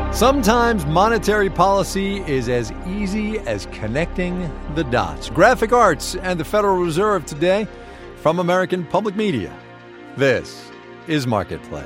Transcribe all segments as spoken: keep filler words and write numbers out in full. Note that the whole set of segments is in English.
Sometimes monetary policy is as easy as connecting the dots. Graphic arts and the Federal Reserve today from American Public Media. This is Marketplace.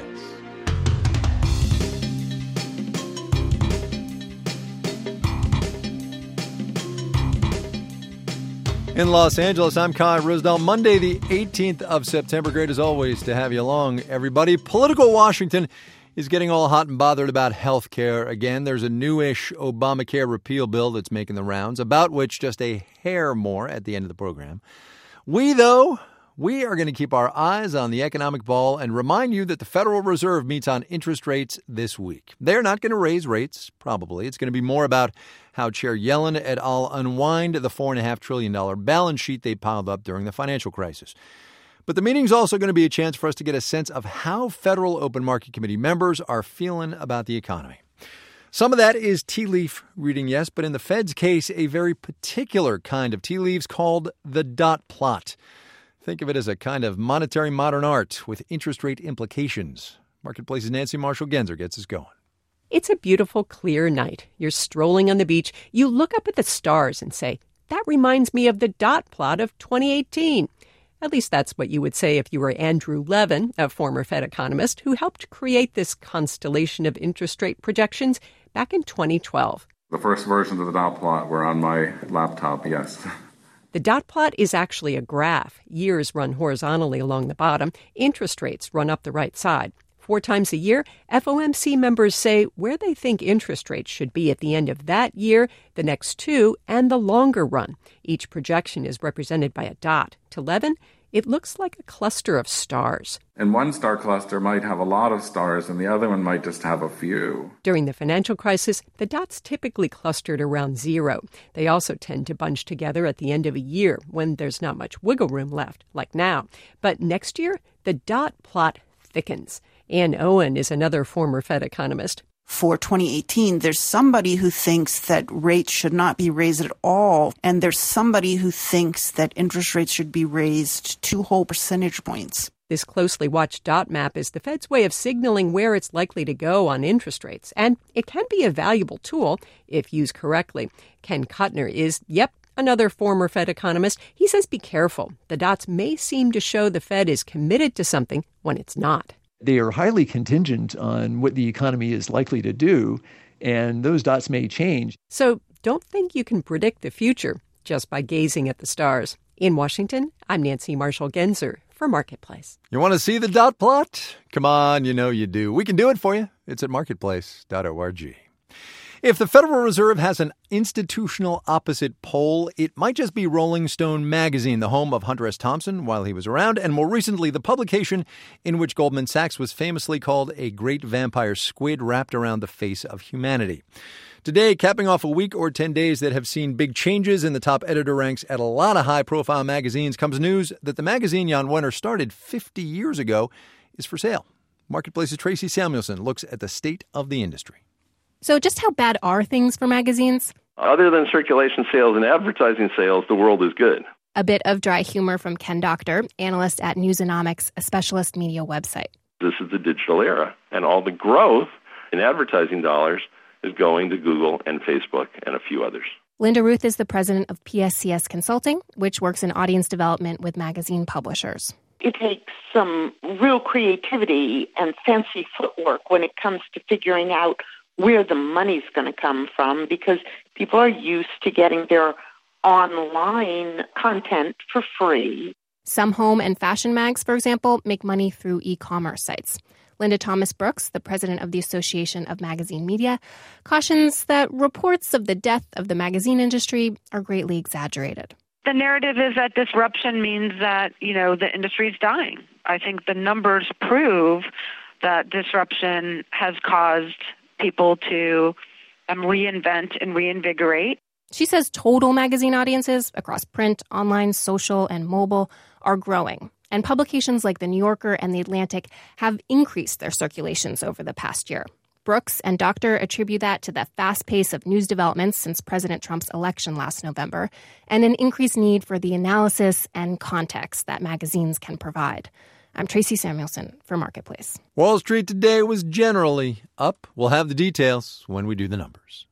In Los Angeles, I'm Kai Ryssdal. Monday, the eighteenth of September. Great as always to have you along, everybody. Political Washington is getting all hot and bothered about health care again. There's a newish Obamacare repeal bill that's making the rounds, about which just a hair more at the end of the program. We, though, we are going to keep our eyes on the economic ball and remind you that the Federal Reserve meets on interest rates this week. They're not going to raise rates, probably. It's going to be more about how Chair Yellen et al. Unwind the four point five trillion dollars balance sheet they piled up during the financial crisis. But the meeting's also going to be a chance for us to get a sense of how Federal Open Market Committee members are feeling about the economy. Some of that is tea leaf reading, yes, but in the Fed's case, a very particular kind of tea leaves called the dot plot. Think of it as a kind of monetary modern art with interest rate implications. Marketplace's Nancy Marshall-Genzer gets us going. It's a beautiful, clear night. You're strolling on the beach. You look up at the stars and say, that reminds me of the dot plot of twenty eighteen. At least that's what you would say if you were Andrew Levin, a former Fed economist who helped create this constellation of interest rate projections back in twenty twelve. The first versions of the dot plot were on my laptop, yes. The dot plot is actually a graph. Years run horizontally along the bottom. Interest rates run up the right side. Four times a year, F O M C members say where they think interest rates should be at the end of that year, the next two, and the longer run. Each projection is represented by a dot. To Levin, it looks like a cluster of stars. And one star cluster might have a lot of stars, and the other one might just have a few. During the financial crisis, the dots typically clustered around zero. They also tend to bunch together at the end of a year when there's not much wiggle room left, like now. But next year, the dot plot thickens. Ann Owen is another former Fed economist. For twenty eighteen, there's somebody who thinks that rates should not be raised at all, and there's somebody who thinks that interest rates should be raised two whole percentage points. This closely watched dot map is the Fed's way of signaling where it's likely to go on interest rates, and it can be a valuable tool if used correctly. Ken Kuttner is, yep, another former Fed economist. He says be careful. The dots may seem to show the Fed is committed to something when it's not. They are highly contingent on what the economy is likely to do, and those dots may change. So don't think you can predict the future just by gazing at the stars. In Washington, I'm Nancy Marshall-Genzer for Marketplace. You want to see the dot plot? Come on, you know you do. We can do it for you. It's at marketplace dot org. If the Federal Reserve has an institutional opposite pole, it might just be Rolling Stone magazine, the home of Hunter S. Thompson while he was around, and more recently, the publication in which Goldman Sachs was famously called a great vampire squid wrapped around the face of humanity. Today, capping off a week or ten days that have seen big changes in the top editor ranks at a lot of high-profile magazines, comes news that the magazine Jan Wenner started fifty years ago is for sale. Marketplace's Tracy Samuelson looks at the state of the industry. So just how bad are things for magazines? Other than circulation sales and advertising sales, the world is good. A bit of dry humor from Ken Doctor, analyst at Newsonomics, a specialist media website. This is the digital era, and all the growth in advertising dollars is going to Google and Facebook and a few others. Linda Ruth is the president of P S C S Consulting, which works in audience development with magazine publishers. It takes some real creativity and fancy footwork when it comes to figuring out where the money's going to come from, because people are used to getting their online content for free. Some home and fashion mags, for example, make money through e-commerce sites. Linda Thomas Brooks, the president of the Association of Magazine Media, cautions that reports of the death of the magazine industry are greatly exaggerated. The narrative is that disruption means that, you know, the industry is dying. I think the numbers prove that disruption has caused people to um, reinvent and reinvigorate. She says total magazine audiences across print, online, social, and mobile are growing. And publications like The New Yorker and The Atlantic have increased their circulations over the past year. Brooks and Doctor attribute that to the fast pace of news developments since President Trump's election last November and an increased need for the analysis and context that magazines can provide. I'm Tracy Samuelson for Marketplace. Wall Street today was generally up. We'll have the details when we do the numbers.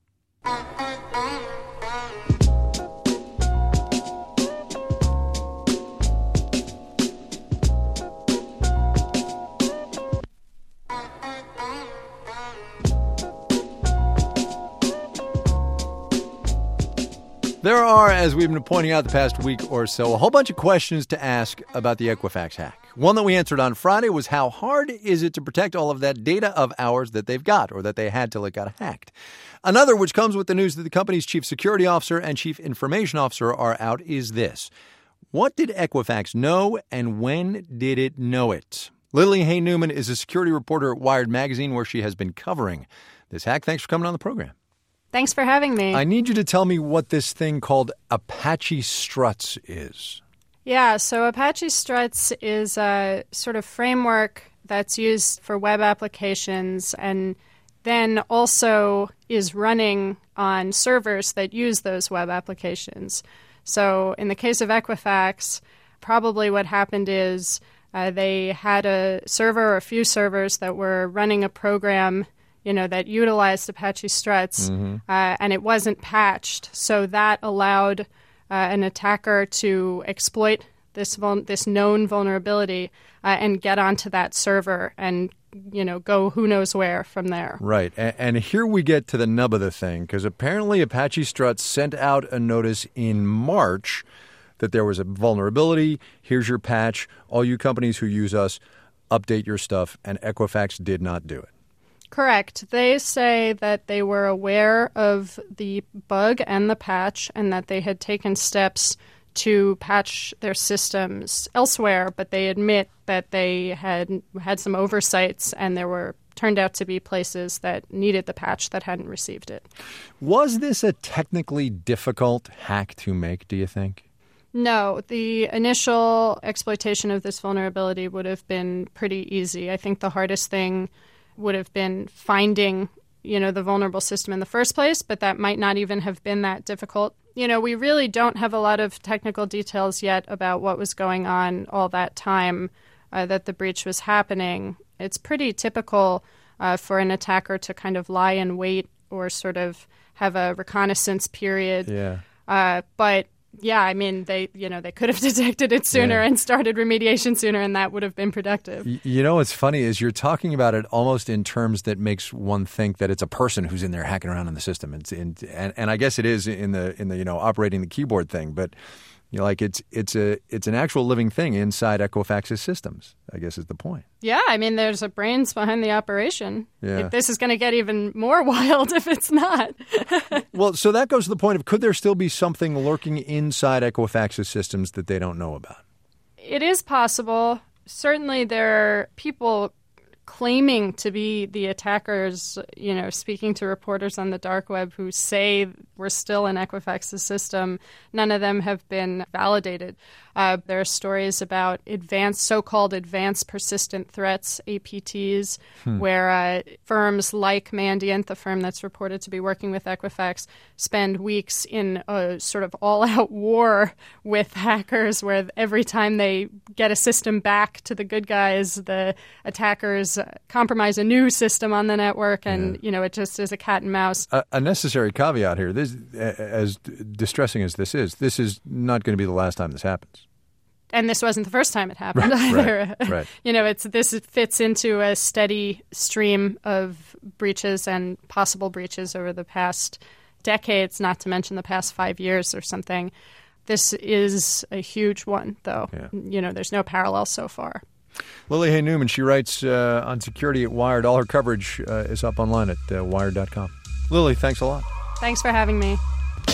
There are, as we've been pointing out the past week or so, a whole bunch of questions to ask about the Equifax hack. One that we answered on Friday was how hard is it to protect all of that data of ours that they've got or that they had till it got hacked? Another, which comes with the news that the company's chief security officer and chief information officer are out, is this. What did Equifax know and when did it know it? Lily Hay Newman is a security reporter at Wired Magazine, where she has been covering this hack. Thanks for coming on the program. Thanks for having me. I need you to tell me what this thing called Apache Struts is. Yeah, so Apache Struts is a sort of framework that's used for web applications and then also is running on servers that use those web applications. So in the case of Equifax, probably what happened is uh, they had a server or a few servers that were running a program, you know, that utilized Apache Struts, mm-hmm. uh, and it wasn't patched. So that allowed uh, an attacker to exploit this vul- this known vulnerability uh, and get onto that server and, you know, go who knows where from there. Right. And, and here we get to the nub of the thing, because apparently Apache Struts sent out a notice in March that there was a vulnerability. Here's your patch. All you companies who use us, update your stuff. And Equifax did not do it. Correct. They say that they were aware of the bug and the patch and that they had taken steps to patch their systems elsewhere, but they admit that they had had some oversights and there were turned out to be places that needed the patch that hadn't received it. Was this a technically difficult hack to make, do you think? No, the initial exploitation of this vulnerability would have been pretty easy. I think the hardest thing would have been finding, you know, the vulnerable system in the first place, but that might not even have been that difficult. You know, we really don't have a lot of technical details yet about what was going on all that time uh, that the breach was happening. It's pretty typical uh, for an attacker to kind of lie in wait or sort of have a reconnaissance period. Yeah. Uh, but yeah, I mean, they you know they could have detected it sooner yeah. and started remediation sooner, and that would have been productive. Y- you know what's funny is you're talking about it almost in terms that makes one think that it's a person who's in there hacking around in the system. It's in, and and I guess it is in the in the you know operating the keyboard thing, but you know, like it's it's a it's an actual living thing inside Equifax's systems, I guess is the point. Yeah, I mean, there's a brains behind the operation. Yeah. This is going to get even more wild if it's not. Well, so that goes to the point of, could there still be something lurking inside Equifax's systems that they don't know about? It is possible. Certainly there are people claiming to be the attackers, you know, speaking to reporters on the dark web who say we're still in Equifax's system. None of them have been validated. Uh, there are stories about advanced, so-called advanced persistent threats, A P Ts, hmm. where uh, firms like Mandiant, the firm that's reported to be working with Equifax, spend weeks in a sort of all-out war with hackers, where every time they get a system back to the good guys, the attackers compromise a new system on the network, and yeah. you know, it just is a cat and mouse. A, a necessary caveat here: this, as distressing as this is, this is not going to be the last time this happens. And this wasn't the first time it happened right, either. Right, right. You know, it's this fits into a steady stream of breaches and possible breaches over the past decades, not to mention the past five years or something. This is a huge one, though. Yeah. You know, there's no parallel so far. Lily Hay Newman, she writes uh, on security at Wired. All her coverage uh, is up online at uh, wired dot com. Lily, thanks a lot. Thanks for having me.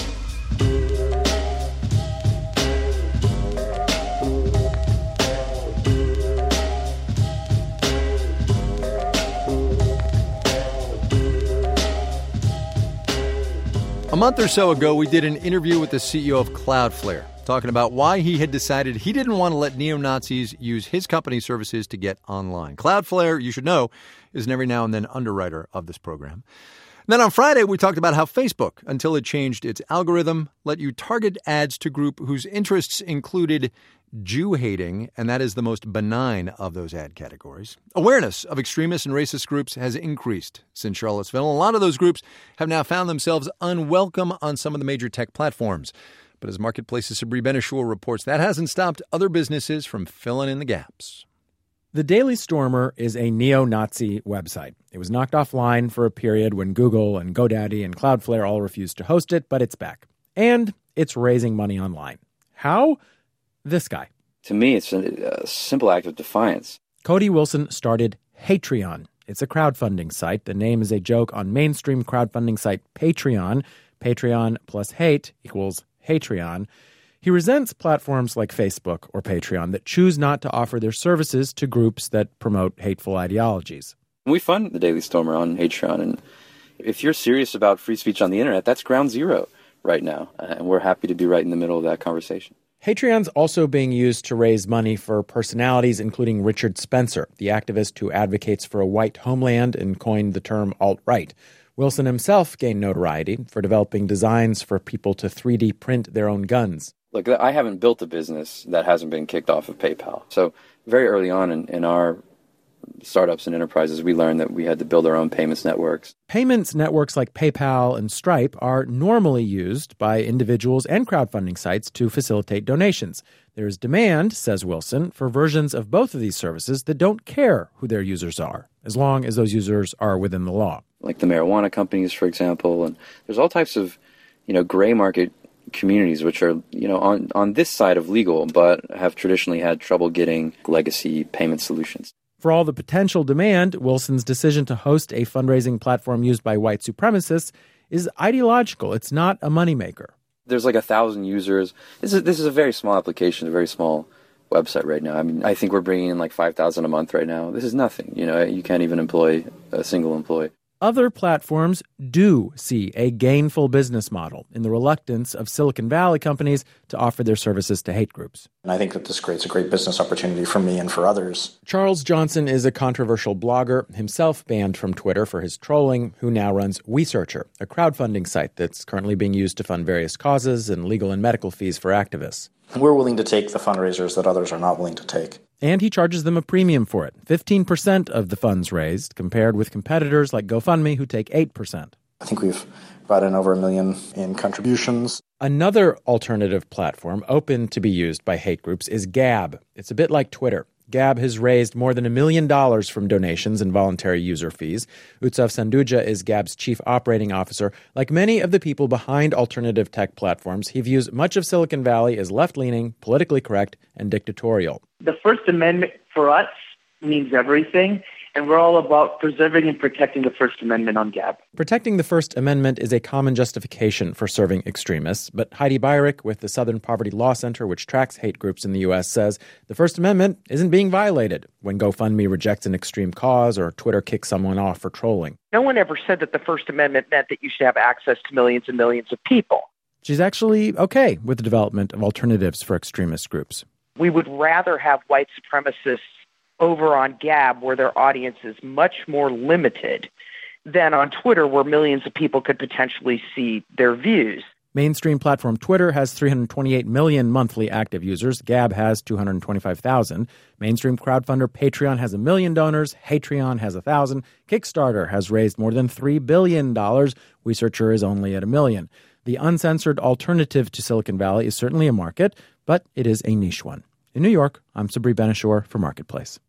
A month or so ago, we did an interview with the C E O of Cloudflare, talking about why he had decided he didn't want to let neo-Nazis use his company's services to get online. Cloudflare, you should know, is an every now and then underwriter of this program. Then on Friday, we talked about how Facebook, until it changed its algorithm, let you target ads to group whose interests included Jew-hating, and that is the most benign of those ad categories. Awareness of extremist and racist groups has increased since Charlottesville. A lot of those groups have now found themselves unwelcome on some of the major tech platforms. But as Marketplace's Sabri Ben-Achour reports, that hasn't stopped other businesses from filling in the gaps. The Daily Stormer is a neo-Nazi website. It was knocked offline for a period when Google and GoDaddy and Cloudflare all refused to host it, but it's back. And it's raising money online. How? This guy. To me, it's a, a simple act of defiance. Cody Wilson started Hatreon. It's a crowdfunding site. The name is a joke on mainstream crowdfunding site Patreon. Patreon plus hate equals Hatreon. He resents platforms like Facebook or Patreon that choose not to offer their services to groups that promote hateful ideologies. We fund the Daily Stormer on Patreon, and if you're serious about free speech on the internet, that's ground zero right now, and we're happy to be right in the middle of that conversation. Patreon's also being used to raise money for personalities including Richard Spencer, the activist who advocates for a white homeland and coined the term alt-right. Wilson himself gained notoriety for developing designs for people to three D print their own guns. Look, I haven't built a business that hasn't been kicked off of PayPal. So very early on in, in our startups and enterprises, we learned that we had to build our own payments networks. Payments networks like PayPal and Stripe are normally used by individuals and crowdfunding sites to facilitate donations. There is demand, says Wilson, for versions of both of these services that don't care who their users are, as long as those users are within the law. Like the marijuana companies, for example, and there's all types of, you know, gray market communities which are, you know, on, on this side of legal, but have traditionally had trouble getting legacy payment solutions. For all the potential demand, Wilson's decision to host a fundraising platform used by white supremacists is ideological. It's not a moneymaker. There's like a thousand users. This is this is a very small application, a very small website right now. I mean, I think we're bringing in like five thousand a month right now. This is nothing. You know, you can't even employ a single employee. Other platforms do see a gainful business model in the reluctance of Silicon Valley companies to offer their services to hate groups. And I think that this creates a great business opportunity for me and for others. Charles Johnson is a controversial blogger, himself banned from Twitter for his trolling, who now runs WeSearcher, a crowdfunding site that's currently being used to fund various causes and legal and medical fees for activists. We're willing to take the fundraisers that others are not willing to take. And he charges them a premium for it, fifteen percent of the funds raised, compared with competitors like GoFundMe, who take eight percent. I think we've brought in over a million in contributions. Another alternative platform open to be used by hate groups is Gab. It's a bit like Twitter. Gab has raised more than a million dollars from donations and voluntary user fees. Utsav Sanduja is Gab's chief operating officer. Like many of the people behind alternative tech platforms, he views much of Silicon Valley as left-leaning, politically correct, and dictatorial. The First Amendment for us means everything, and we're all about preserving and protecting the First Amendment on Gab. Protecting the First Amendment is a common justification for serving extremists, but Heidi Beirich with the Southern Poverty Law Center, which tracks hate groups in the U S, says the First Amendment isn't being violated when GoFundMe rejects an extreme cause or Twitter kicks someone off for trolling. No one ever said that the First Amendment meant that you should have access to millions and millions of people. She's actually okay with the development of alternatives for extremist groups. We would rather have white supremacists over on Gab, where their audience is much more limited, than on Twitter, where millions of people could potentially see their views. Mainstream platform Twitter has three hundred twenty-eight million monthly active users. Gab has two hundred twenty-five thousand. Mainstream crowdfunder Patreon has a million donors. Hatreon has one thousand. Kickstarter has raised more than three billion dollars. WeSearcher is only at a million. The uncensored alternative to Silicon Valley is certainly a market, but it is a niche one. In New York, I'm Sabri Ben-Achour for Marketplace.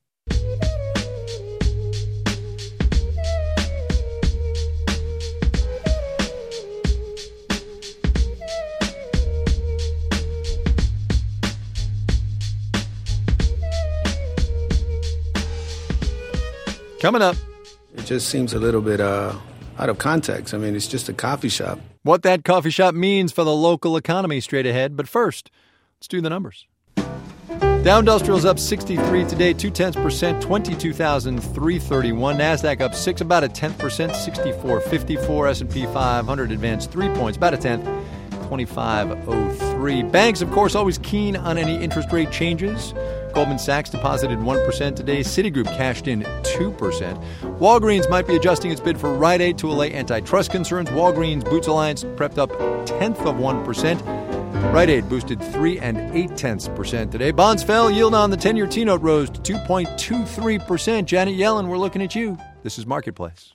Coming up. It just seems a little bit uh, out of context. I mean, it's just a coffee shop. What that coffee shop means for the local economy straight ahead. But first, let's do the numbers. Dow Industrial's up sixty-three today, two-tenths percent, twenty-two thousand three hundred thirty-one. NASDAQ up six, about a tenth percent, sixty-four fifty-four. S and P five hundred advanced three points, about a tenth, twenty-five oh three. Banks, of course, always keen on any interest rate changes. Goldman Sachs deposited one percent today. Citigroup cashed in two percent. Walgreens might be adjusting its bid for Rite Aid to allay antitrust concerns. Walgreens Boots Alliance prepped up tenth of one percent. Rite Aid boosted three and eight tenths percent today. Bonds fell. Yield on the ten-year T-note rose to two point two three percent. Janet Yellen, we're looking at you. This is Marketplace.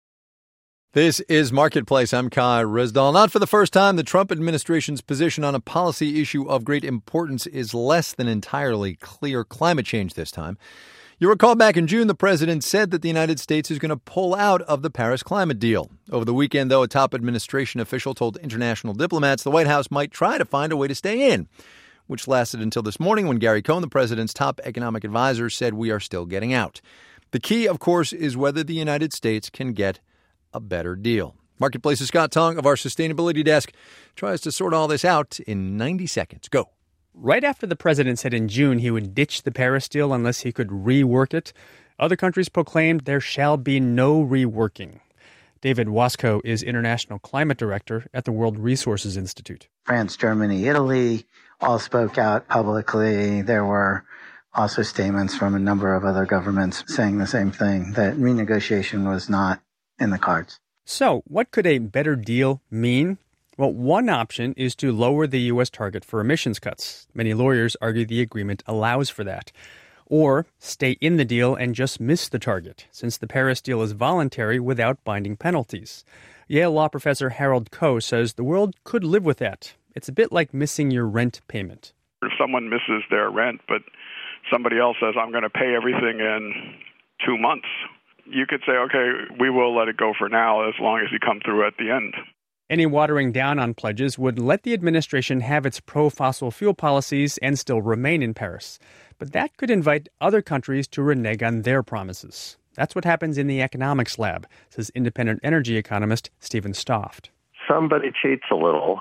This is Marketplace. I'm Kai Risdall. Not for the first time, the Trump administration's position on a policy issue of great importance is less than entirely clear. Climate change this time. You recall back in June, the president said that the United States is going to pull out of the Paris climate deal. Over the weekend, though, a top administration official told international diplomats the White House might try to find a way to stay in, which lasted until this morning when Gary Cohn, the president's top economic advisor, said we are still getting out. The key, of course, is whether the United States can get a better deal. Marketplace's Scott Tong of our sustainability desk tries to sort all this out in ninety seconds. Go. Right after the president said in June he would ditch the Paris deal unless he could rework it, other countries proclaimed there shall be no reworking. David Wasco is International Climate Director at the World Resources Institute. France, Germany, Italy all spoke out publicly. There were also statements from a number of other governments saying the same thing, that renegotiation was not in the cards. So, what could a better deal mean? Well, one option is to lower the U S target for emissions cuts. Many lawyers argue the agreement allows for that. Or stay in the deal and just miss the target, since the Paris deal is voluntary without binding penalties. Yale law professor Harold Koh says the world could live with that. It's a bit like missing your rent payment. If someone misses their rent, but somebody else says, I'm going to pay everything in two months, you could say, okay, we will let it go for now as long as you come through at the end. Any watering down on pledges would let the administration have its pro-fossil fuel policies and still remain in Paris. But that could invite other countries to renege on their promises. That's what happens in the economics lab, says independent energy economist Stephen Stoft. Somebody cheats a little,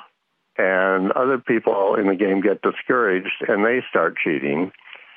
and other people in the game get discouraged, and they start cheating.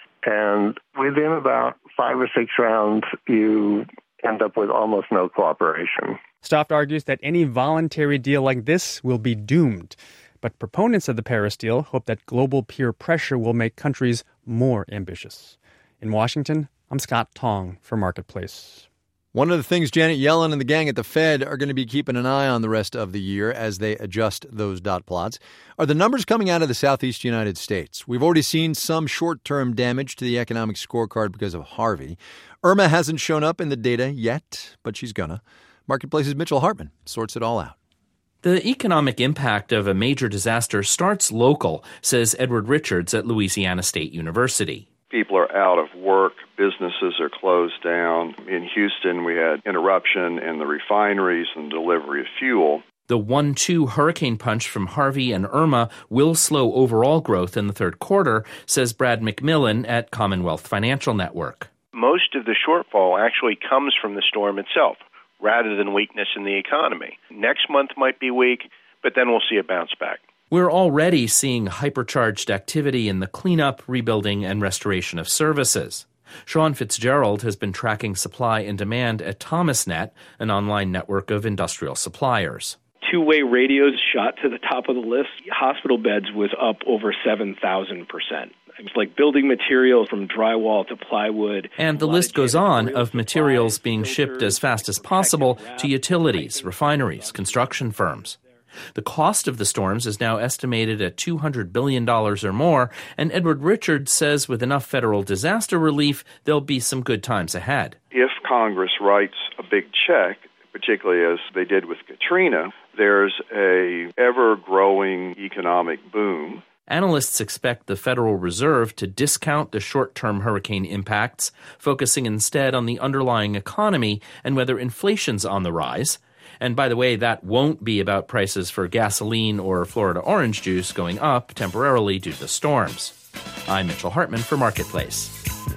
And within about five or six rounds, you end up with almost no cooperation. Stoft argues that any voluntary deal like this will be doomed. But proponents of the Paris deal hope that global peer pressure will make countries more ambitious. In Washington, I'm Scott Tong for Marketplace. One of the things Janet Yellen and the gang at the Fed are going to be keeping an eye on the rest of the year as they adjust those dot plots are the numbers coming out of the southeast United States. We've already seen some short-term damage to the economic scorecard because of Harvey. Irma hasn't shown up in the data yet, but she's gonna. Marketplace's Mitchell Hartman sorts it all out. The economic impact of a major disaster starts local, says Edward Richards at Louisiana State University. People are out of work. Businesses are closed down. In Houston, we had interruption in the refineries and delivery of fuel. The one two hurricane punch from Harvey and Irma will slow overall growth in the third quarter, says Brad McMillan at Commonwealth Financial Network. Most of the shortfall actually comes from the storm itself, rather than weakness in the economy. Next month might be weak, but then we'll see a bounce back. We're already seeing hypercharged activity in the cleanup, rebuilding, and restoration of services. Sean Fitzgerald has been tracking supply and demand at ThomasNet, an online network of industrial suppliers. Two-way radios shot to the top of the list. Hospital beds was up over seven thousand percent. It's like building materials from drywall to plywood. And the list goes on of materials being shipped as fast as possible to utilities, refineries, construction firms. The cost of the storms is now estimated at two hundred billion dollars or more, and Edward Richards says with enough federal disaster relief, there'll be some good times ahead. If Congress writes a big check, particularly as they did with Katrina, there's a ever-growing economic boom. Analysts expect the Federal Reserve to discount the short-term hurricane impacts, focusing instead on the underlying economy and whether inflation's on the rise. And by the way, that won't be about prices for gasoline or Florida orange juice going up temporarily due to the storms. I'm Mitchell Hartman for Marketplace.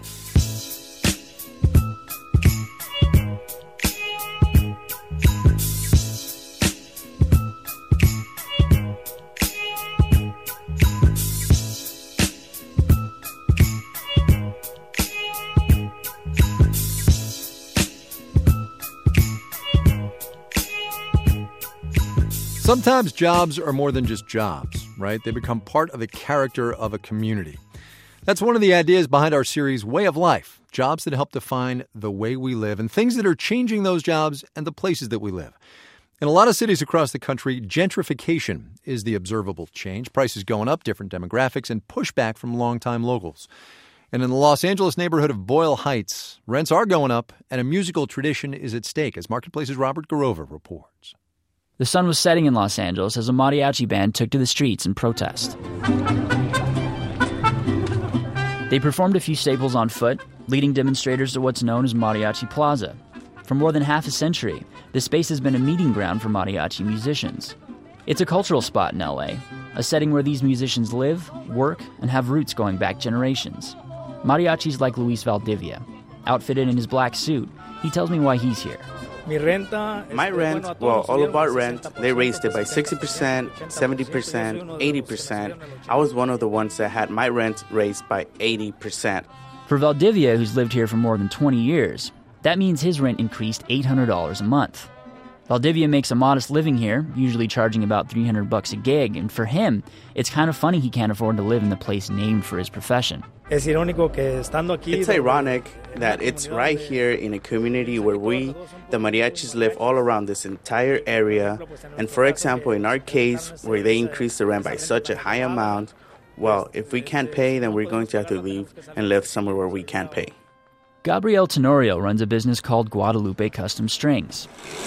Sometimes jobs are more than just jobs, right? They become part of the character of a community. That's one of the ideas behind our series, Way of Life, jobs that help define the way we live and things that are changing those jobs and the places that we live. In a lot of cities across the country, gentrification is the observable change. Prices going up, different demographics, and pushback from longtime locals. And in the Los Angeles neighborhood of Boyle Heights, rents are going up, and a musical tradition is at stake, as Marketplace's Robert Garova reports. The sun was setting in Los Angeles as a mariachi band took to the streets in protest. They performed a few staples on foot, leading demonstrators to what's known as Mariachi Plaza. For more than half a century, this space has been a meeting ground for mariachi musicians. It's a cultural spot in L A, a setting where these musicians live, work, and have roots going back generations. Mariachis like Luis Valdivia. Outfitted in his black suit, he tells me why he's here. My rent, well, all about rent, they raised it by sixty percent, seventy percent, eighty percent. I was one of the ones that had my rent raised by eighty percent. For Valdivia, who's lived here for more than twenty years, that means his rent increased eight hundred dollars a month. Valdivia makes a modest living here, usually charging about three hundred bucks a gig, and for him, it's kind of funny he can't afford to live in the place named for his profession. It's ironic that it's right here in a community where we, the mariachis, live all around this entire area. And for example, in our case, where they increase the rent by such a high amount, well, if we can't pay, then we're going to have to leave and live somewhere where we can't pay. Gabriel Tenorio runs a business called Guadalupe Custom Strings.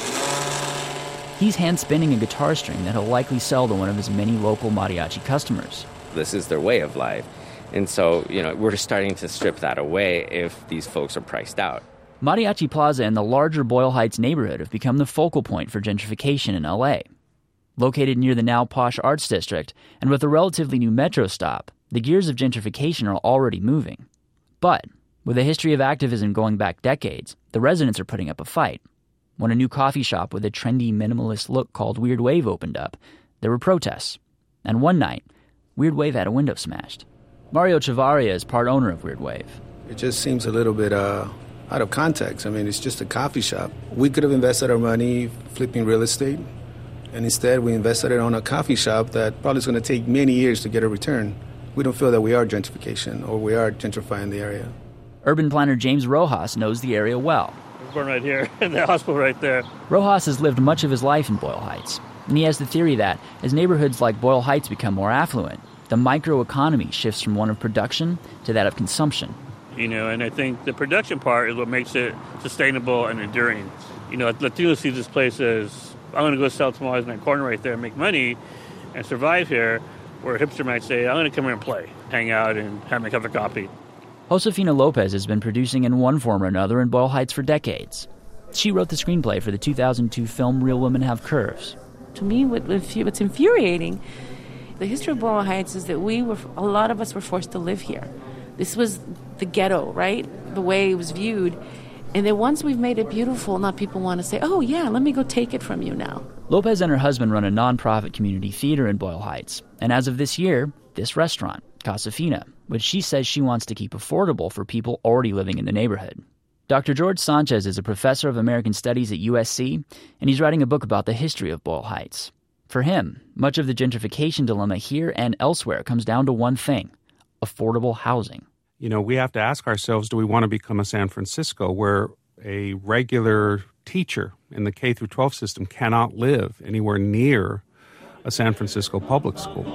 He's hand-spinning a guitar string that he'll likely sell to one of his many local mariachi customers. This is their way of life. And so, you know, we're just starting to strip that away if these folks are priced out. Mariachi Plaza and the larger Boyle Heights neighborhood have become the focal point for gentrification in L A. Located near the now posh Arts District, and with a relatively new metro stop, the gears of gentrification are already moving. But with a history of activism going back decades, the residents are putting up a fight. When a new coffee shop with a trendy minimalist look called Weird Wave opened up, there were protests. And one night, Weird Wave had a window smashed. Mario Chavarria is part owner of Weird Wave. It just seems a little bit uh, out of context. I mean, it's just a coffee shop. We could have invested our money flipping real estate, and instead we invested it on a coffee shop that probably is going to take many years to get a return. We don't feel that we are gentrification or we are gentrifying the area. Urban planner James Rojas knows the area well. I was born right here, in the hospital right there. Rojas has lived much of his life in Boyle Heights, and he has the theory that as neighborhoods like Boyle Heights become more affluent, the microeconomy shifts from one of production to that of consumption. You know, and I think the production part is what makes it sustainable and enduring. You know, Latinos see this place as, I'm going to go sell tamales in that corner right there and make money and survive here, where a hipster might say, I'm going to come here and play, hang out, and have my cup of coffee. Josefina Lopez has been producing in one form or another in Boyle Heights for decades. She wrote the screenplay for the two thousand two film Real Women Have Curves. To me, what, what's infuriating, the history of Boyle Heights is that we were, a lot of us were forced to live here. This was the ghetto, right? The way it was viewed. And then once we've made it beautiful, now people want to say, oh yeah, let me go take it from you now. Lopez and her husband run a nonprofit community theater in Boyle Heights. And as of this year, this restaurant, Casa Fina, which she says she wants to keep affordable for people already living in the neighborhood. Doctor George Sanchez is a professor of American Studies at U S C, and he's writing a book about the history of Boyle Heights. For him, much of the gentrification dilemma here and elsewhere comes down to one thing: affordable housing. You know, we have to ask ourselves, do we want to become a San Francisco where a regular teacher in the K through twelve system cannot live anywhere near a San Francisco public school?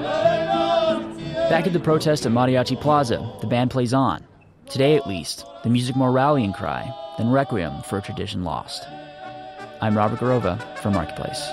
Back at the protest at Mariachi Plaza, the band plays on. Today, at least, the music more rallying cry than requiem for a tradition lost. I'm Robert Garova for Marketplace.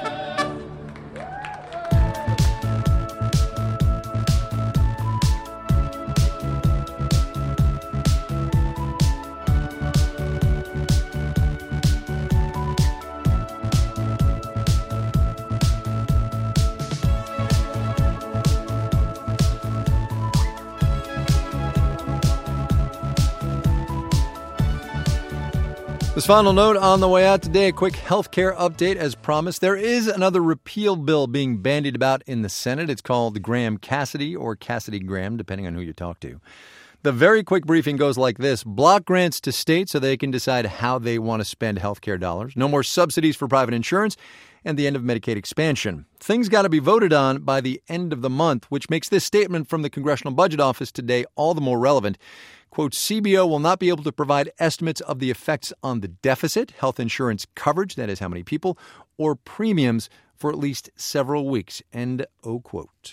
This final note on the way out today, a quick healthcare update as promised. There is another repeal bill being bandied about in the Senate. It's called Graham-Cassidy or Cassidy-Graham, depending on who you talk to. The very quick briefing goes like this. Block grants to states so they can decide how they want to spend healthcare dollars. No more subsidies for private insurance, and the end of Medicaid expansion. Things got to be voted on by the end of the month, which makes this statement from the Congressional Budget Office today all the more relevant. Quote, C B O will not be able to provide estimates of the effects on the deficit, health insurance coverage, that is how many people, or premiums for at least several weeks. End of quote.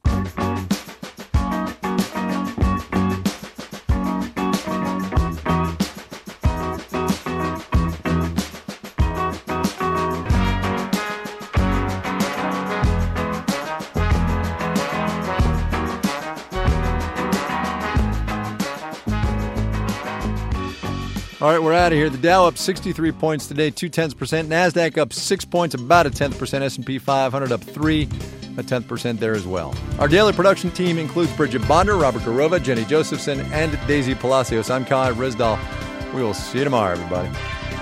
All right, we're out of here. The Dow up sixty-three points today, two-tenths percent. NASDAQ up six points, about a tenth percent. S and P five hundred up three, a tenth percent there as well. Our daily production team includes Bridget Bonder, Robert Garova, Jenny Josephson, and Daisy Palacios. I'm Kai Risdal. We will see you tomorrow, everybody.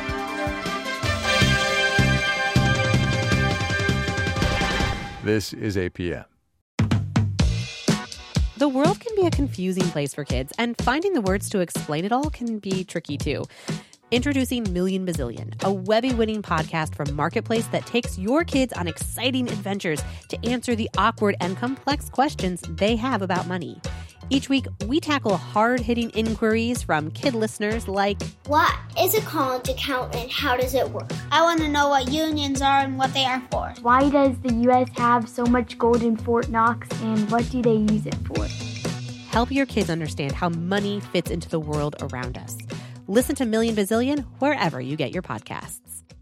This is A P M. The world can be a confusing place for kids, and finding the words to explain it all can be tricky too. Introducing Million Bazillion, a Webby-winning podcast from Marketplace that takes your kids on exciting adventures to answer the awkward and complex questions they have about money. Each week, we tackle hard-hitting inquiries from kid listeners like, what is a college account and how does it work? I want to know what unions are and what they are for. Why does the U S have so much gold in Fort Knox and what do they use it for? Help your kids understand how money fits into the world around us. Listen to Million Bazillion wherever you get your podcasts.